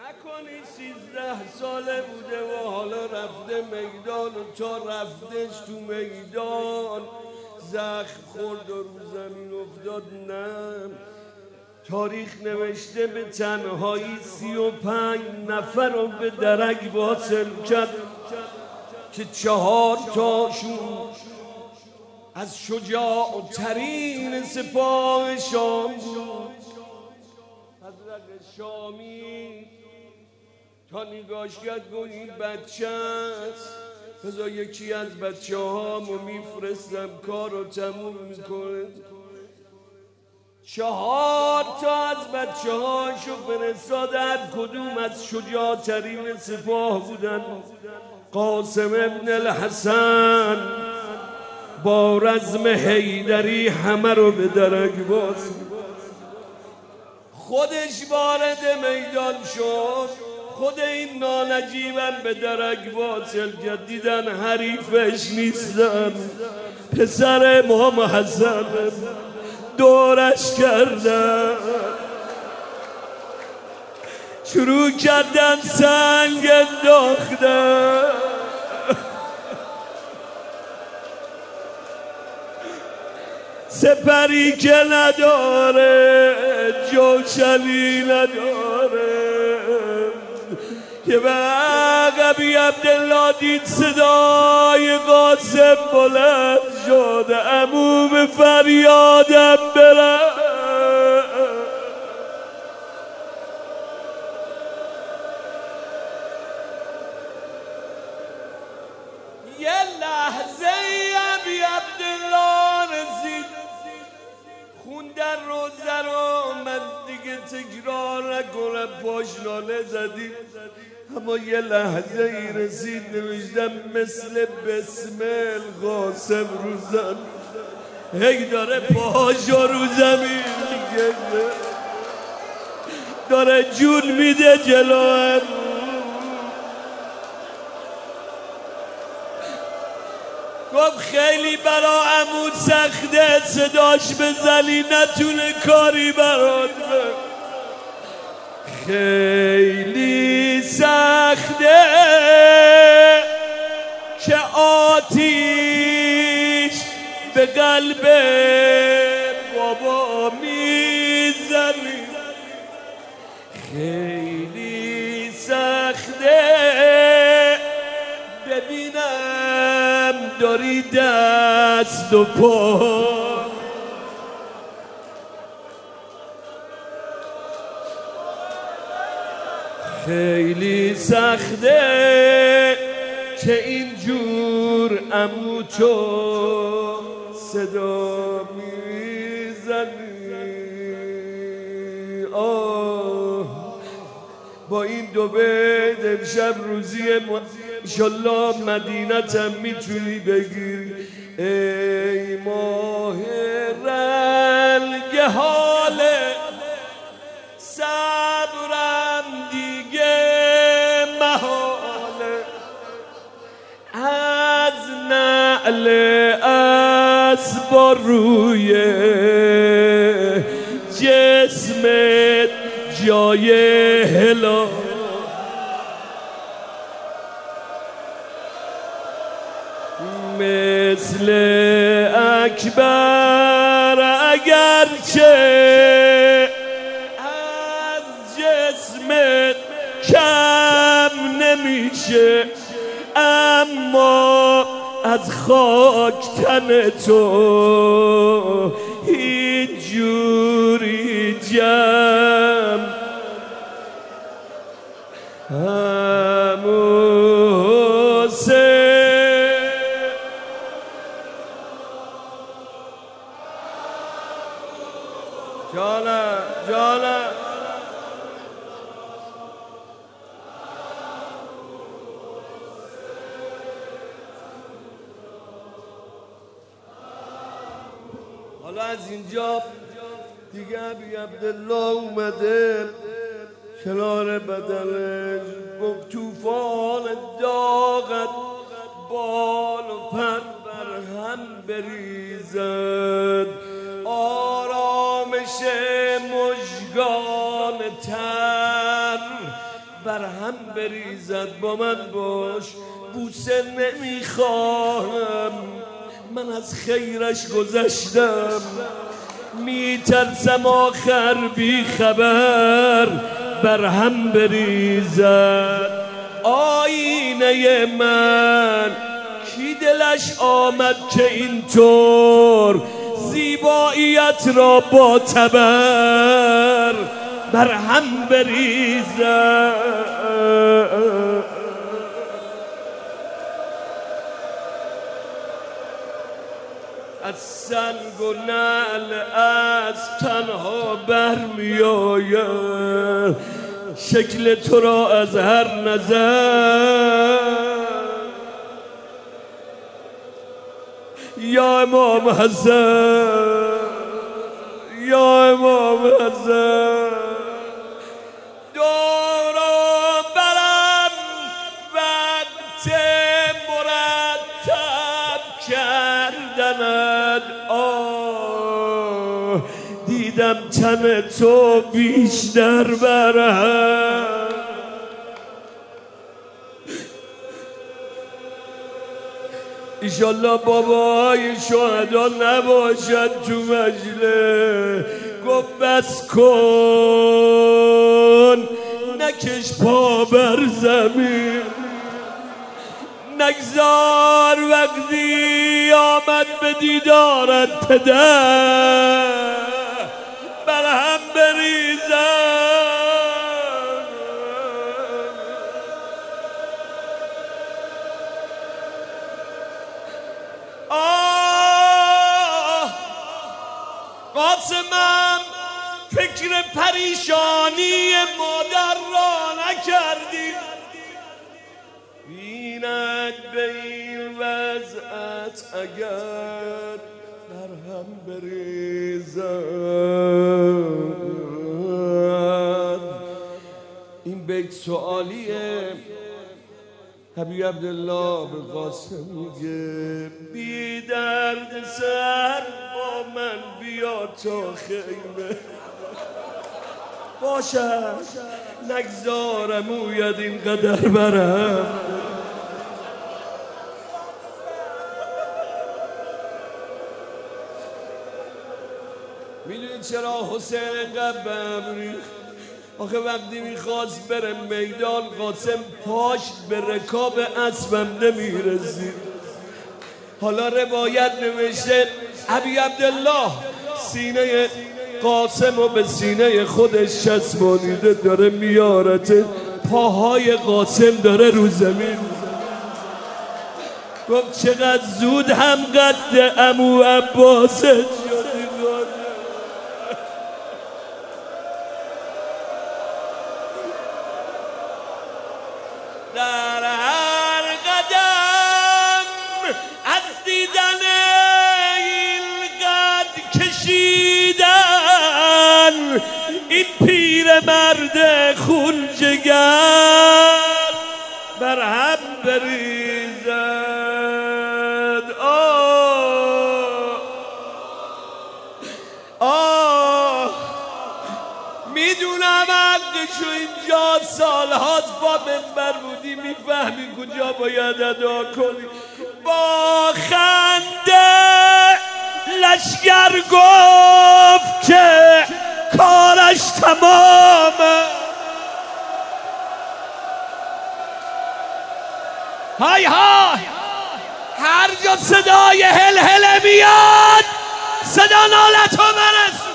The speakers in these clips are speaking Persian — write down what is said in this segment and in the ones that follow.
نکنی 13 ساله بوده و حالا رفته میدان و تا رفتش تو میدان زخم خورد و رو زمین افتاد. نه، تاریخ نوشته به تنهایی 35 نفر رو به درک واصل کرد که 4 تاشون از شجاع‌ترین سپاه شام بود. حضرت شامی تا نگاش کرد گفت این بچه است، بذار یکی از بچه هامو میفرستم کار رو تموم میکنه. 4 تا از بچه هاشو فرستاد، هر کدوم از شجاع‌ترین سپاه بودن. قاسم ابن الحسن با رزم حیدری همه رو به درک باز، خودش وارد میدان شد، خود این نانجیبم به درک واصل کرد. دیدن حریفش نیستن، پسر امام حسن دورش کردن، شروع کردن سنگ انداختن. سپری که نداره جوشنی نداره که به عقبی عبدالله دید صدای قاسم بلند شد، عمو به فریادم بره. یه لحظه عمو عبدالله رسید، خوندن روزه رو، من دیگه تکرار نکنم، پاشناله زدیم، اما یه لحظه ای رسید نوشتم مثل بسمل قاسم روزن، هی داره پاشو رو زمین میگه، داره جون میده جلوم. گفت خیلی برا عمود سخته صداش بزنی نتونه کاری برات، خیلی سخته که آتیش به قلب بابا میزنی، خیلی سخته ببینم داری دست و پا، خیلی سخته که اینجور عمو تو صدا میزنی. با این دو بیت امشب روزی انشالله مدینتم میتونی بگیری. ای ماه رنگ حال صبرم دیگه محاله، از نعل اسب روی جسمت جای هلا، مثل اکبر اگرچه از جسمت کم نمیشه، اما از خاک تن تو هیچ جوری جمع. عمو حسین جانم جانم، حالا از اینجا دیگه ابی عبدالله اومده کنار بدنش، گفت توفان داغت بال و پر بر هم بریزد، آرامش مژگان تر بر هم بریزد با من باش، بوسه نمیخواهم، من از خیرش گذشتم، میترسم آخر بی خبر بر هم بریزد. آینه من کی دلش آمد که اینطور زیباییت را با تبر بر هم بریزد. از سنگ و نعل از تنها برمی آید شکل تو را از هر نظر. یا امام حسن، یا امام حسن، دورو برم وقت مرتب کردند. دیدم تن تو بیشتر برم. ایشالله باباهای شهدا نباشد تو مجلس. گفت بس کن نکش پا بر زمین، نگذار وقتی آمد به دیدارت پدر بر هم بریزد. قاسمم فکر پریشانی مادر را نکردی، بیند به این وضعت اگر بر هم بریزد. این بیت سوالیه. حبیب عبدالله به قاسم میگه بی درد سر با من بیا تا خیمه باشد، نگذارم اوید اینقدر برم. میدونید چرا حسین اینقدر بهم ریخت؟ آخه وقتی میخواست بره میدان قاسم پاش به رکاب اسبم نمیرسید. حالا روایت نوشته حبیب عبدالله سینه قاسم رو به سینه خودش چسبانیده داره میارته، پاهای قاسم داره رو زمین. گفت چقدر زود هم قد عمو عباس شدی. در هر قدم از دیدن این قد کشیدن این پیر مرد خون جگر بر هم بریزد. میدونم حقشو اینجا سالهاست با منبر بودی میفهمی کجا باید ادا کنی. با خنده لشگر گفت که کارش تمامه. های های هر جا صدای هل میاد صدا نالتو برس.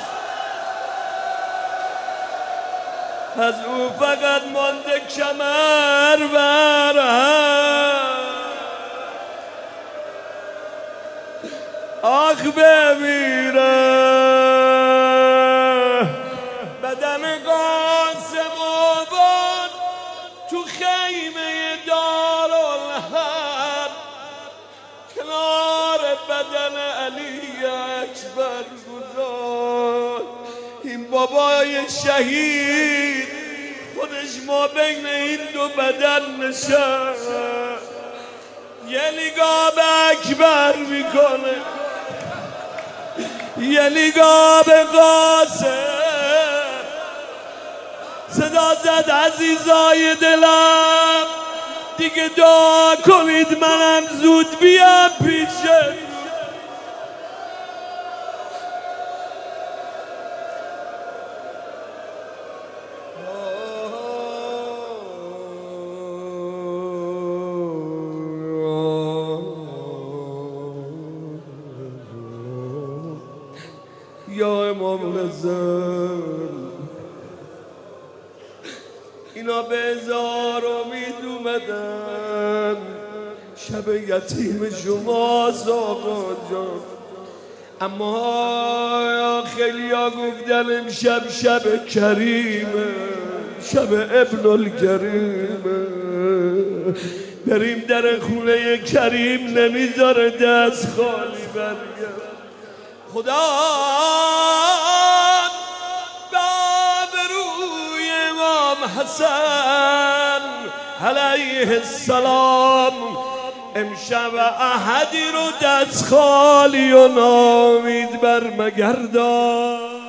از او فقط مانده کمر برم. آخ بمیره بدن قاسم آباد تو خیمه دارالحرب کنار بدن علی اکبر گذار. این بابای شهید خودش ما بین این دو بدن نشست، یه نگاه به اکبر میکنه، یه نگاه به قاسم. صدا زد عزیزای دلم دیگه دعا کنید منم زود بیام پیشه. یا امام رضا اینا به هزار امید اومدن، شب یتیم شماست آقا جان، اما خیلی ها گفتن امشب شب کریمه، شب ابن الکریمه، بریم در خونه کریم نمیذاره دست خالی برگرد. خدا حسن علیه السلام امشب احدی رو دست خالی و نامید بر مگردان.